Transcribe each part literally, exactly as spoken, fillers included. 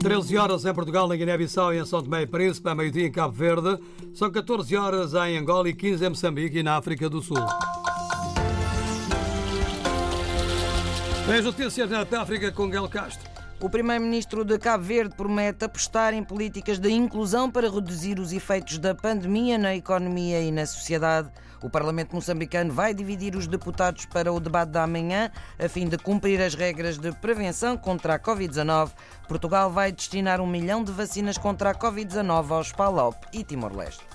treze horas em Portugal, em Guiné-Bissau e em São Tomé e Príncipe, a meio-dia em Cabo Verde. São catorze horas em Angola e quinze em Moçambique e na África do Sul. Tem as notícias na África com Guel Castro. O primeiro-ministro de Cabo Verde promete apostar em políticas de inclusão para reduzir os efeitos da pandemia na economia e na sociedade. O Parlamento moçambicano vai dividir os deputados para o debate da manhã, a fim de cumprir as regras de prevenção contra a covid dezanove. Portugal vai destinar um milhão de vacinas contra a covid dezanove aos PALOP e Timor-Leste.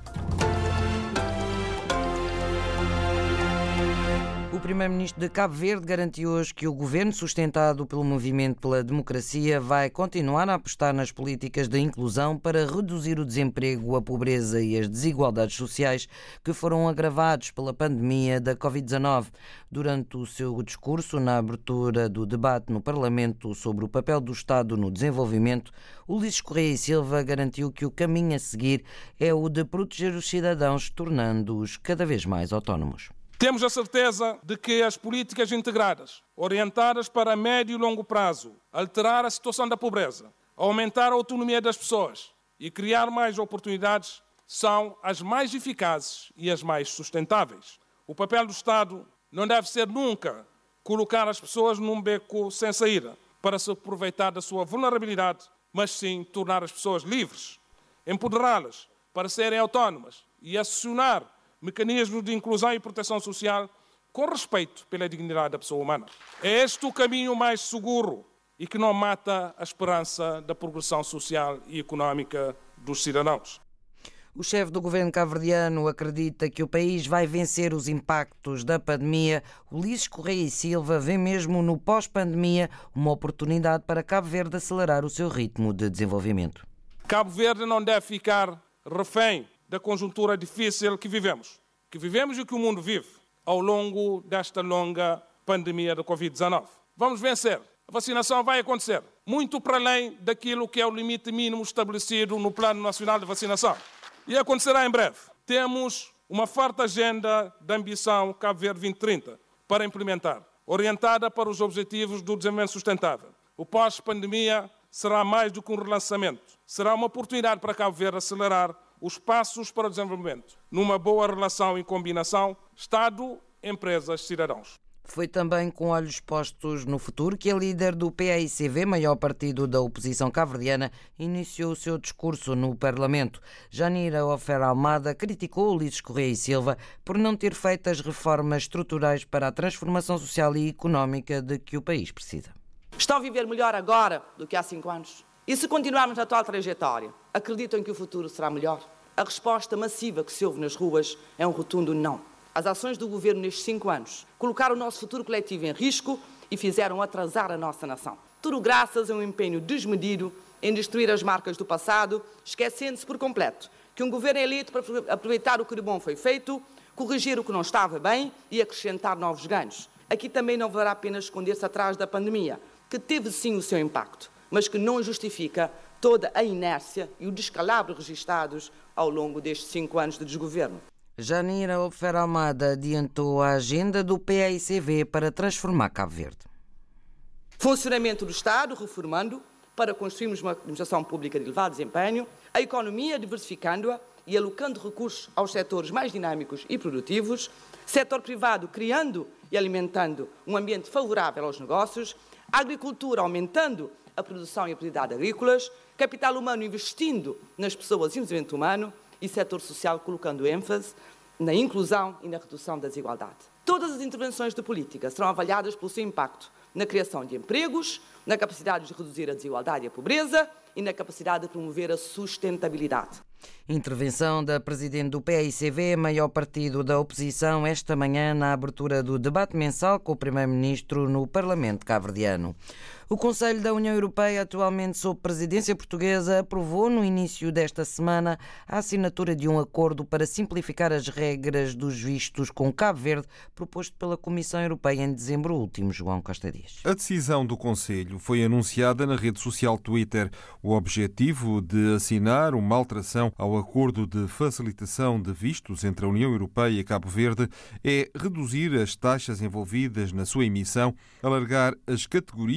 O primeiro-ministro de Cabo Verde garantiu hoje que o governo, sustentado pelo Movimento pela Democracia, vai continuar a apostar nas políticas de inclusão para reduzir o desemprego, a pobreza e as desigualdades sociais que foram agravados pela pandemia da covid dezanove. Durante o seu discurso na abertura do debate no Parlamento sobre o papel do Estado no desenvolvimento, Ulisses Correia e Silva garantiu que o caminho a seguir é o de proteger os cidadãos, tornando-os cada vez mais autónomos. Temos a certeza de que as políticas integradas, orientadas para médio e longo prazo, alterar a situação da pobreza, aumentar a autonomia das pessoas e criar mais oportunidades são as mais eficazes e as mais sustentáveis. O papel do Estado não deve ser nunca colocar as pessoas num beco sem saída para se aproveitar da sua vulnerabilidade, mas sim tornar as pessoas livres, empoderá-las para serem autónomas e acionar mecanismos de inclusão e proteção social com respeito pela dignidade da pessoa humana. É este o caminho mais seguro e que não mata a esperança da progressão social e económica dos cidadãos. O chefe do governo cabo-verdiano acredita que o país vai vencer os impactos da pandemia. Ulisses Correia e Silva vê mesmo no pós-pandemia uma oportunidade para Cabo Verde acelerar o seu ritmo de desenvolvimento. Cabo Verde não deve ficar refém da conjuntura difícil que vivemos, que vivemos e que o mundo vive ao longo desta longa pandemia da covid dezanove. Vamos vencer. A vacinação vai acontecer, muito para além daquilo que é o limite mínimo estabelecido no Plano Nacional de Vacinação. E acontecerá em breve. Temos uma forte agenda de ambição Cabo Verde vinte trinta para implementar, orientada para os objetivos do desenvolvimento sustentável. O pós-pandemia será mais do que um relançamento. Será uma oportunidade para Cabo Verde acelerar os passos para o desenvolvimento, numa boa relação e combinação Estado, empresas, cidadãos. Foi também com olhos postos no futuro que a líder do P A I C V, maior partido da oposição cabo-verdiana, iniciou o seu discurso no Parlamento. Janira Ofer Almada criticou Ulisses Correia e Silva por não ter feito as reformas estruturais para a transformação social e económica de que o país precisa. Estão a viver melhor agora do que há cinco anos? E se continuarmos na atual trajetória, acreditam que o futuro será melhor? A resposta massiva que se ouve nas ruas é um rotundo não. As ações do governo nestes cinco anos colocaram o nosso futuro coletivo em risco e fizeram atrasar a nossa nação. Tudo graças a um empenho desmedido em destruir as marcas do passado, esquecendo-se por completo que um governo é eleito para aproveitar o que de bom foi feito, corrigir o que não estava bem e acrescentar novos ganhos. Aqui também não valerá a pena esconder-se atrás da pandemia, que teve sim o seu impacto, mas que não justifica toda a inércia e o descalabro registados ao longo destes cinco anos de desgoverno. Janira Ofer Almada adiantou a agenda do P A I C V para transformar Cabo Verde. Funcionamento do Estado, reformando, para construirmos uma administração pública de elevado desempenho, a economia diversificando-a e alocando recursos aos setores mais dinâmicos e produtivos, setor privado criando e alimentando um ambiente favorável aos negócios, a agricultura aumentando a produção e a atividade agrícolas, capital humano investindo nas pessoas e no desenvolvimento humano e setor social colocando ênfase na inclusão e na redução da desigualdade. Todas as intervenções de política serão avaliadas pelo seu impacto na criação de empregos, na capacidade de reduzir a desigualdade e a pobreza e na capacidade de promover a sustentabilidade. Intervenção da presidente do P A I C V, maior partido da oposição, esta manhã na abertura do debate mensal com o primeiro-ministro no Parlamento cabo-verdiano. O Conselho da União Europeia, atualmente sob presidência portuguesa, aprovou no início desta semana a assinatura de um acordo para simplificar as regras dos vistos com Cabo Verde, proposto pela Comissão Europeia em dezembro último. João Costa Dias. A decisão do Conselho foi anunciada na rede social Twitter. O objetivo de assinar uma alteração ao acordo de facilitação de vistos entre a União Europeia e Cabo Verde é reduzir as taxas envolvidas na sua emissão, alargar as categorias de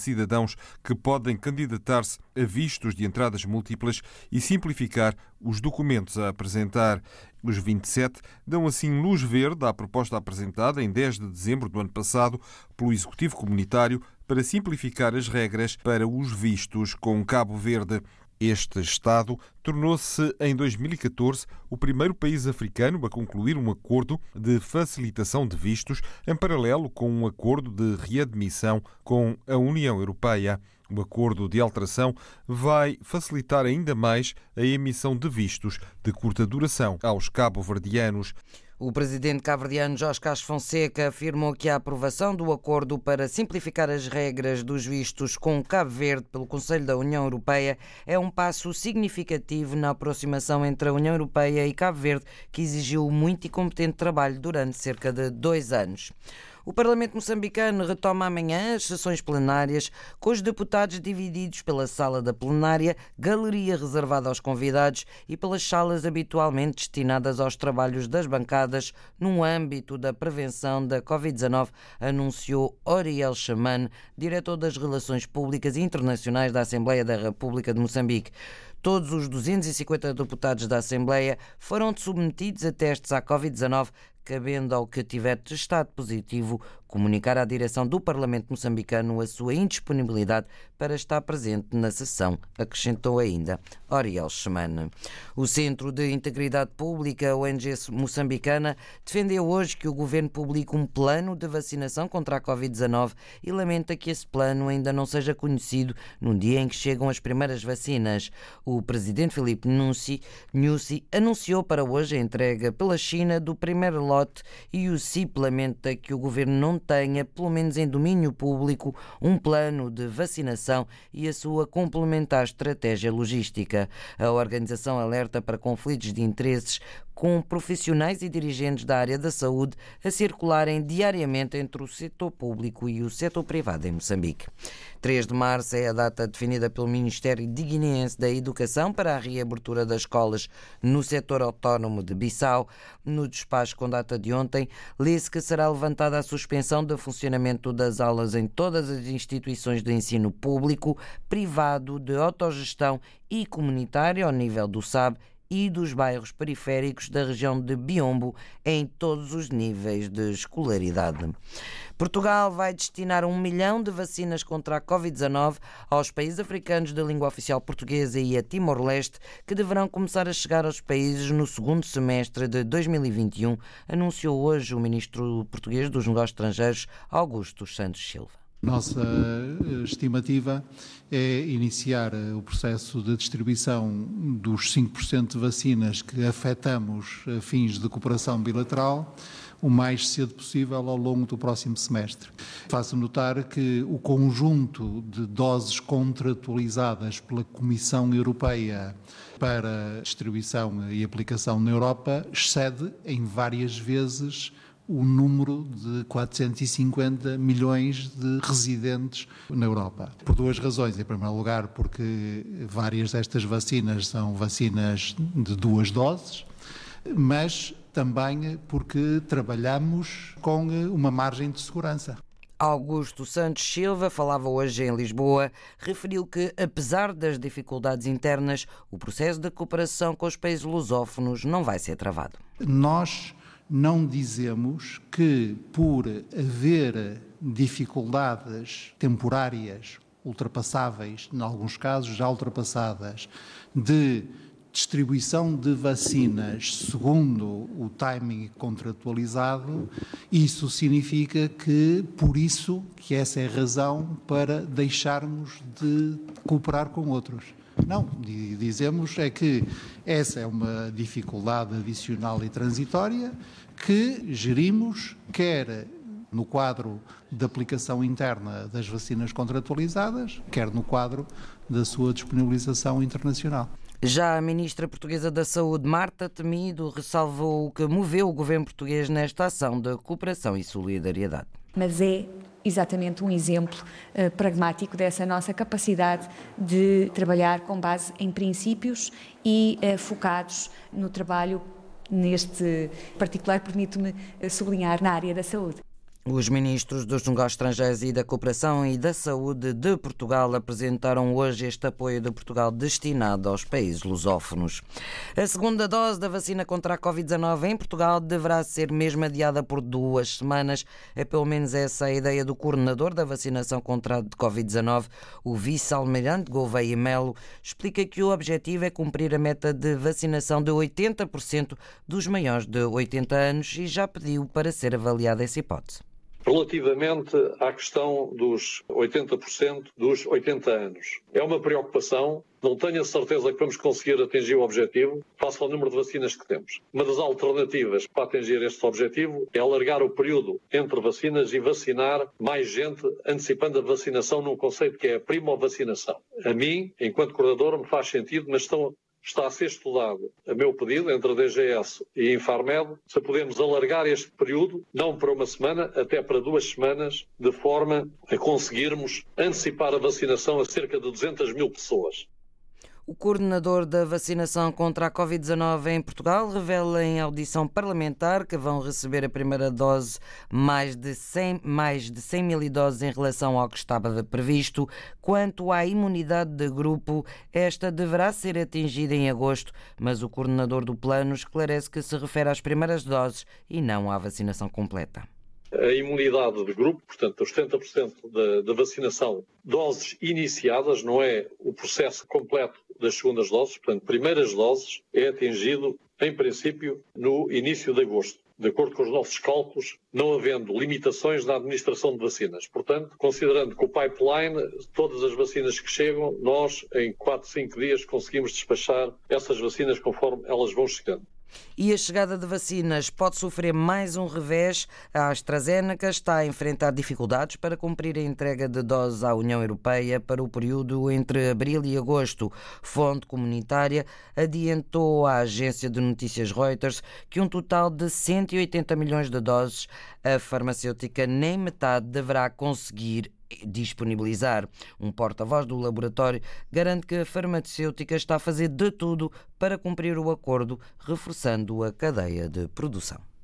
cidadãos que podem candidatar-se a vistos de entradas múltiplas e simplificar os documentos a apresentar. Os vinte e sete dão assim luz verde à proposta apresentada em dez de dezembro do ano passado pelo Executivo Comunitário para simplificar as regras para os vistos com Cabo Verde. Este Estado tornou-se, em dois mil e catorze, o primeiro país africano a concluir um acordo de facilitação de vistos, em paralelo com um acordo de readmissão com a União Europeia. O acordo de alteração vai facilitar ainda mais a emissão de vistos de curta duração aos cabo-verdianos. O presidente cabo-verdiano Jorge Castro Fonseca afirmou que a aprovação do acordo para simplificar as regras dos vistos com Cabo Verde pelo Conselho da União Europeia é um passo significativo na aproximação entre a União Europeia e Cabo Verde, que exigiu muito e competente trabalho durante cerca de dois anos. O Parlamento moçambicano retoma amanhã as sessões plenárias, com os deputados divididos pela sala da plenária, galeria reservada aos convidados e pelas salas habitualmente destinadas aos trabalhos das bancadas no âmbito da prevenção da covid dezanove, anunciou Oriel Chamane, diretor das Relações Públicas e Internacionais da Assembleia da República de Moçambique. Todos os duzentos e cinquenta deputados da Assembleia foram submetidos a testes à covid dezanove, cabendo ao que tiver testado positivo comunicar à direção do Parlamento moçambicano a sua indisponibilidade para estar presente na sessão, acrescentou ainda Oriel Chamane. O Centro de Integridade Pública, O N G moçambicana, defendeu hoje que o governo publique um plano de vacinação contra a covid dezanove e lamenta que esse plano ainda não seja conhecido no dia em que chegam as primeiras vacinas. O presidente Filipe Nyusi, Nyusi anunciou para hoje a entrega pela China do primeiro lote e o C I P lamenta que o governo não tenha, pelo menos em domínio público, um plano de vacinação e a sua complementar estratégia logística. A organização alerta para conflitos de interesses com profissionais e dirigentes da área da saúde a circularem diariamente entre o setor público e o setor privado em Moçambique. três de março é a data definida pelo Ministério Guineense da Educação para a reabertura das escolas no setor autónomo de Bissau. No despacho com data de ontem, lê-se que será levantada a suspensão do funcionamento das aulas em todas as instituições de ensino público, privado, de autogestão e comunitário ao nível do S A B e dos bairros periféricos da região de Biombo em todos os níveis de escolaridade. Portugal vai destinar um milhão de vacinas contra a covid dezanove aos países africanos de língua oficial portuguesa e a Timor-Leste, que deverão começar a chegar aos países no segundo semestre de dois mil e vinte e um, anunciou hoje o ministro português dos Negócios Estrangeiros, Augusto Santos Silva. Nossa estimativa é iniciar o processo de distribuição dos cinco por cento de vacinas que afetamos a fins de cooperação bilateral o mais cedo possível ao longo do próximo semestre. Faço notar que o conjunto de doses contratualizadas pela Comissão Europeia para distribuição e aplicação na Europa excede em várias vezes o número de quatrocentos e cinquenta milhões de residentes na Europa. Por duas razões. Em primeiro lugar, porque várias destas vacinas são vacinas de duas doses, mas também porque trabalhamos com uma margem de segurança. Augusto Santos Silva falava hoje em Lisboa, referiu que, apesar das dificuldades internas, o processo de cooperação com os países lusófonos não vai ser travado. Nós não dizemos que, por haver dificuldades temporárias, ultrapassáveis, em alguns casos já ultrapassadas, de distribuição de vacinas segundo o timing contratualizado, isso significa que, por isso, que essa é a razão para deixarmos de cooperar com outros. Não, dizemos é que essa é uma dificuldade adicional e transitória que gerimos, quer no quadro da aplicação interna das vacinas contratualizadas, quer no quadro da sua disponibilização internacional. Já a ministra portuguesa da Saúde, Marta Temido, ressalvou o que moveu o governo português nesta ação de cooperação e solidariedade. Mas é exatamente um exemplo uh, pragmático dessa nossa capacidade de trabalhar com base em princípios e uh, focados no trabalho, neste particular, permito-me sublinhar, na área da saúde. Os ministros dos Negócios Estrangeiros e da Cooperação e da Saúde de Portugal apresentaram hoje este apoio de Portugal destinado aos países lusófonos. A segunda dose da vacina contra a covid dezanove em Portugal deverá ser mesmo adiada por duas semanas. É pelo menos essa a ideia do coordenador da vacinação contra a covid dezanove, o vice-almirante Gouveia Melo. Explica que o objetivo é cumprir a meta de vacinação de oitenta por cento dos maiores de oitenta anos e já pediu para ser avaliada essa hipótese. Relativamente à questão dos oitenta por cento dos oitenta anos, é uma preocupação, não tenho a certeza que vamos conseguir atingir o objetivo face ao número de vacinas que temos. Uma das alternativas para atingir este objetivo é alargar o período entre vacinas e vacinar mais gente, antecipando a vacinação num conceito que é a primovacinação. A mim, enquanto coordenador, me faz sentido, mas estão Está a ser estudado, a meu pedido, entre a D G S e a Infarmed, se podemos alargar este período, não para uma semana, até para duas semanas, de forma a conseguirmos antecipar a vacinação a cerca de duzentas mil pessoas. O coordenador da vacinação contra a covid dezanove em Portugal revela em audição parlamentar que vão receber a primeira dose mais de cem, mais de cem mil doses em relação ao que estava previsto. Quanto à imunidade de grupo, esta deverá ser atingida em agosto, mas o coordenador do plano esclarece que se refere às primeiras doses e não à vacinação completa. A imunidade de grupo, portanto, os setenta por cento da, da vacinação, doses iniciadas, não é o processo completo das segundas doses, portanto, primeiras doses, é atingido, em princípio, no início de agosto, de acordo com os nossos cálculos, não havendo limitações na administração de vacinas. Portanto, considerando que o pipeline, todas as vacinas que chegam, nós, em quatro, cinco dias, conseguimos despachar essas vacinas conforme elas vão chegando. E a chegada de vacinas pode sofrer mais um revés. A AstraZeneca está a enfrentar dificuldades para cumprir a entrega de doses à União Europeia para o período entre abril e agosto. Fonte comunitária adiantou à agência de notícias Reuters que um total de cento e oitenta milhões de doses a farmacêutica nem metade deverá conseguir disponibilizar. Um porta-voz do laboratório garante que a farmacêutica está a fazer de tudo para cumprir o acordo, reforçando a cadeia de produção.